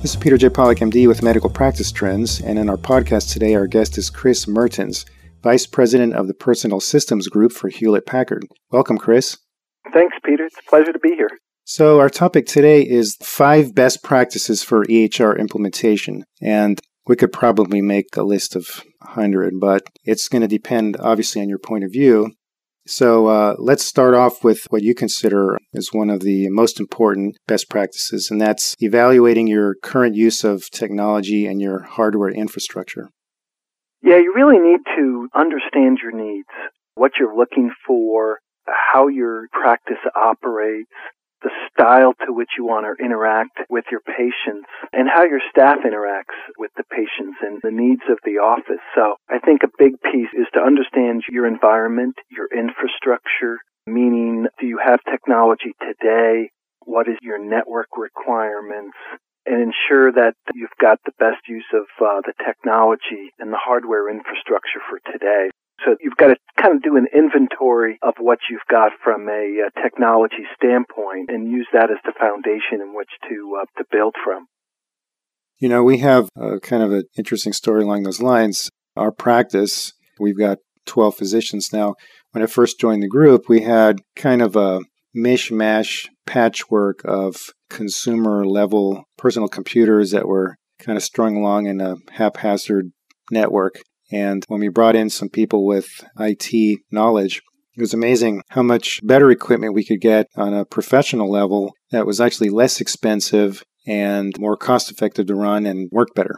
This is Peter J. Pollack, MD, with Medical Practice Trends, and in our podcast today, our guest is Chris Mertens, Vice President of the Personal Systems Group for Hewlett-Packard. Welcome, Chris. Thanks, Peter. It's a pleasure to be here. So our topic today is 5 best practices for EHR implementation, and we could probably make a list of 100, but it's going to depend, obviously, on your point of view. So let's start off with what you consider as one of the most important best practices, and that's evaluating your current use of technology and your hardware infrastructure. Yeah, you really need to understand your needs, what you're looking for, how your practice operates, the style to which you want to interact with your patients, and how your staff interacts with the patients and the needs of the office. So I think a big piece is to understand your environment, your infrastructure, meaning do you have technology today? What is your network requirements? And ensure that you've got the best use of the technology and the hardware infrastructure for today. So you've got to kind of do an inventory of what you've got from a technology standpoint and use that as the foundation in which to build from. You know, we have kind of an interesting story along those lines. Our practice, we've got 12 physicians now. When I first joined the group, we had kind of a mishmash patchwork of consumer-level personal computers that were kind of strung along in a haphazard network. And when we brought in some people with IT knowledge, it was amazing how much better equipment we could get on a professional level that was actually less expensive and more cost-effective to run and work better.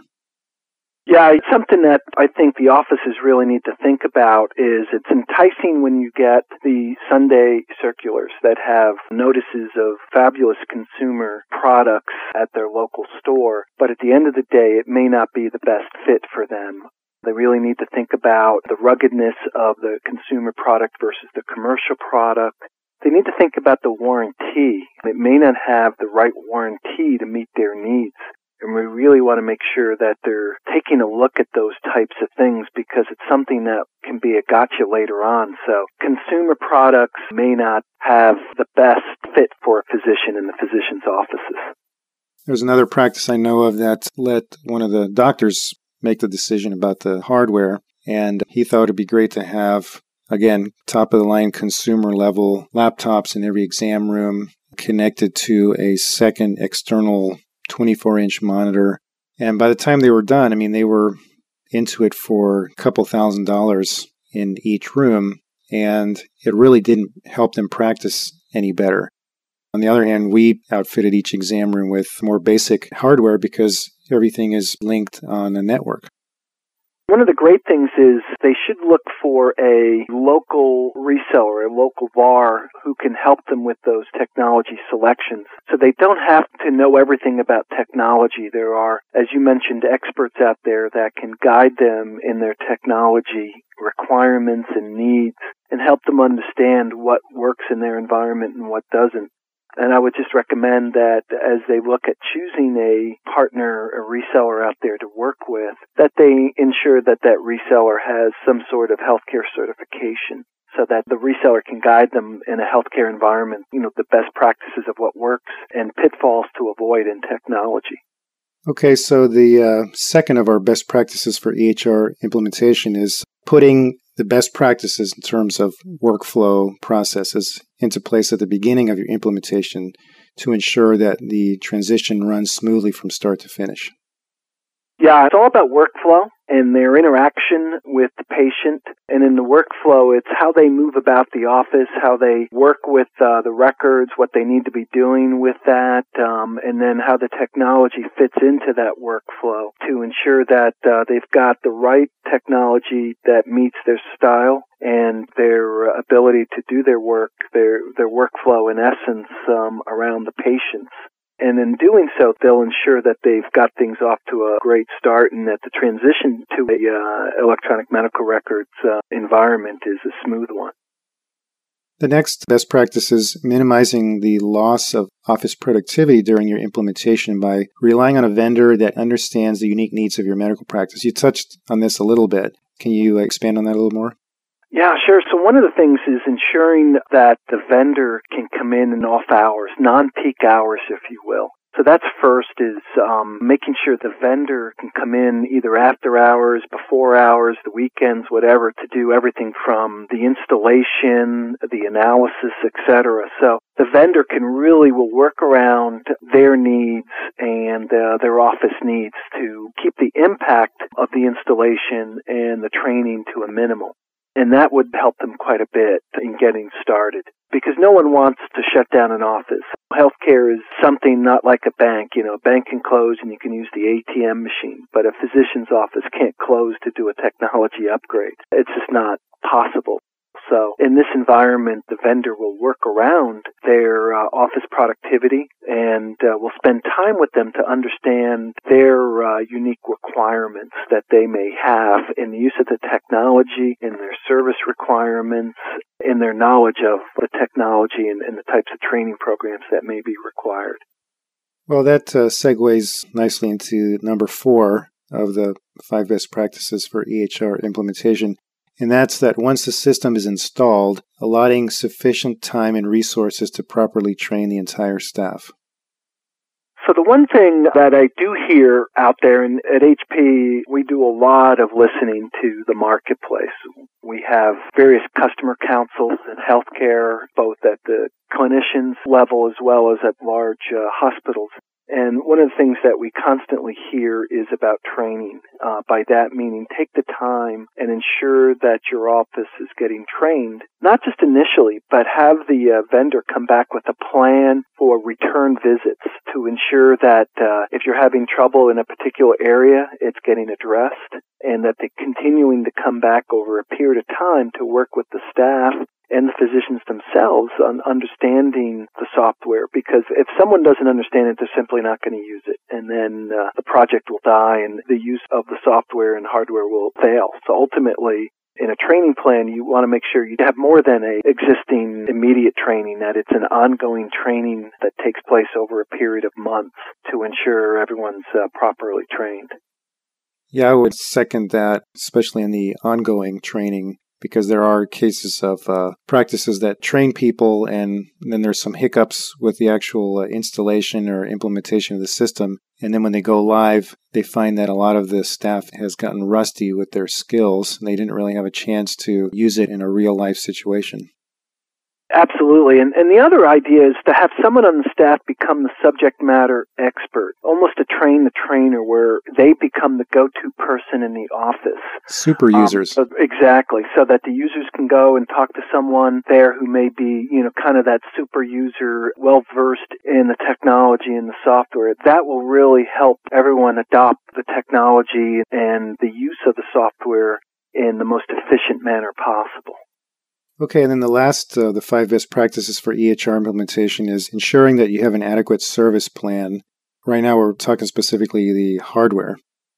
Yeah, it's something that I think the offices really need to think about is it's enticing when you get the Sunday circulars that have notices of fabulous consumer products at their local store, but at the end of the day, it may not be the best fit for them. They really need to think about the ruggedness of the consumer product versus the commercial product. They need to think about the warranty. It may not have the right warranty to meet their needs. And we really want to make sure that they're taking a look at those types of things because it's something that can be a gotcha later on. So consumer products may not have the best fit for a physician in the physician's offices. There's another practice I know of that let one of the doctors make the decision about the hardware, and he thought it'd be great to have, again, top-of-the-line consumer-level laptops in every exam room connected to a second external 24-inch monitor. And by the time they were done, I mean, they were into it for a couple $1,000s in each room, and it really didn't help them practice any better. On the other hand, we outfitted each exam room with more basic hardware because everything is linked on a network. One of the great things is they should look for a local reseller, a local VAR, who can help them with those technology selections. So they don't have to know everything about technology. There are, as you mentioned, experts out there that can guide them in their technology requirements and needs and help them understand what works in their environment and what doesn't. And I would just recommend that as they look at choosing a partner, a reseller out there to work with, that they ensure that that reseller has some sort of healthcare certification so that the reseller can guide them in a healthcare environment, the best practices of what works and pitfalls to avoid in technology. Okay, so the second of our best practices for EHR implementation is putting the best practices in terms of workflow processes into place at the beginning of your implementation to ensure that the transition runs smoothly from start to finish. Yeah, it's all about workflow and their interaction with the patient. And in the workflow, it's how they move about the office, how they work with the records, what they need to be doing with that, and then how the technology fits into that workflow to ensure that they've got the right technology that meets their style and their ability to do their work, their workflow in essence around the patients. And in doing so, they'll ensure that they've got things off to a great start and that the transition to a electronic medical records environment is a smooth one. The next best practice is minimizing the loss of office productivity during your implementation by relying on a vendor that understands the unique needs of your medical practice. You touched on this a little bit. Can you expand on that a little more? Yeah, sure. So one of the things is ensuring that the vendor can come in off hours, non-peak hours, if you will. So that's first is making sure the vendor can come in either after hours, before hours, the weekends, whatever, to do everything from the installation, the analysis, etc. So the vendor will work around their needs and their office needs to keep the impact of the installation and the training to a minimum. And that would help them quite a bit in getting started, because no one wants to shut down an office. Healthcare is something not like a bank. A bank can close and you can use the ATM machine, but a physician's office can't close to do a technology upgrade. It's just not possible. So in this environment, the vendor will work around their office productivity and will spend time with them to understand their unique requirements that they may have in the use of the technology, in their service requirements, in their knowledge of the technology and the types of training programs that may be required. Well, that segues nicely into number 4 of the 5 best practices for EHR implementation. And that's that once the system is installed, allotting sufficient time and resources to properly train the entire staff. So the one thing that I do hear out there, and at HP, we do a lot of listening to the marketplace. We have various customer councils in healthcare, both at the clinicians level as well as at large hospitals. And one of the things that we constantly hear is about training. By that meaning, take the time and ensure that your office is getting trained, not just initially, but have the vendor come back with a plan for return visits to ensure that if you're having trouble in a particular area, it's getting addressed, and that they're continuing to come back over a period of time to work with the staff and the physicians themselves on understanding the software, because if someone doesn't understand it, they're simply not going to use it. And then the project will die and the use of the software and hardware will fail. So ultimately, in a training plan, you want to make sure you have more than a existing immediate training, that it's an ongoing training that takes place over a period of months to ensure everyone's properly trained. Yeah, I would second that, especially in the ongoing training, because there are cases of practices that train people and then there's some hiccups with the actual installation or implementation of the system. And then when they go live, they find that a lot of the staff has gotten rusty with their skills and they didn't really have a chance to use it in a real life situation. Absolutely. And the other idea is to have someone on the staff become the subject matter expert, almost to train the trainer where they become the go-to person in the office. Super users. Exactly. So that the users can go and talk to someone there who may be, kind of that super user, well-versed in the technology and the software. That will really help everyone adopt the technology and the use of the software in the most efficient manner possible. Okay, and then the last of the 5 best practices for EHR implementation is ensuring that you have an adequate service plan. Right now we're talking specifically the hardware.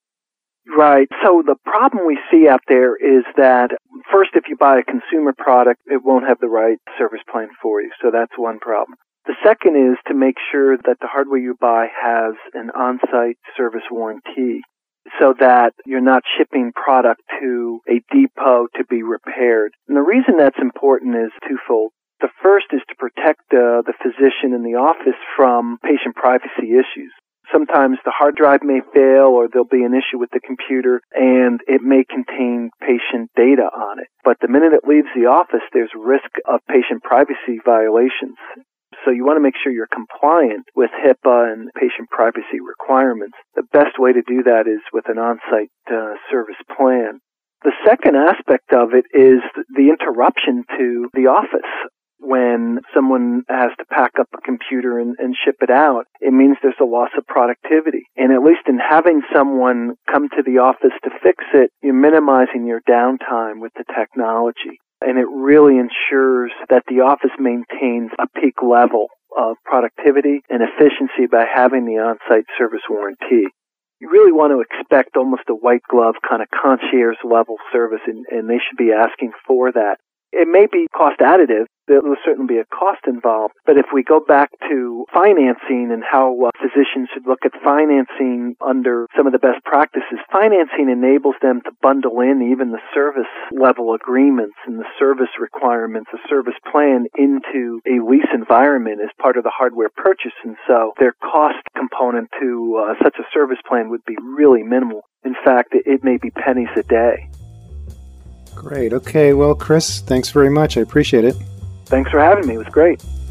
Right. So the problem we see out there is that, first, if you buy a consumer product, it won't have the right service plan for you. So that's one problem. The second is to make sure that the hardware you buy has an on-site service warranty, so that you're not shipping product to a depot to be repaired. And the reason that's important is twofold. The first is to protect the physician in the office from patient privacy issues. Sometimes the hard drive may fail or there'll be an issue with the computer and it may contain patient data on it. But the minute it leaves the office, there's risk of patient privacy violations. So you want to make sure you're compliant with HIPAA and patient privacy requirements. The best way to do that is with an on-site service plan. The second aspect of it is the interruption to the office. When someone has to pack up a computer and ship it out, it means there's a loss of productivity. And at least in having someone come to the office to fix it, you're minimizing your downtime with the technology. And it really ensures that the office maintains a peak level of productivity and efficiency by having the on-site service warranty. You really want to expect almost a white glove kind of concierge level service, and they should be asking for that. It may be cost additive. There will certainly be a cost involved. But if we go back to financing and how physicians should look at financing under some of the best practices, financing enables them to bundle in even the service level agreements and the service requirements, the service plan into a lease environment as part of the hardware purchase. And so their cost component to such a service plan would be really minimal. In fact, it may be pennies a day. Great. Okay. Well, Chris, thanks very much. I appreciate it. Thanks for having me. It was great.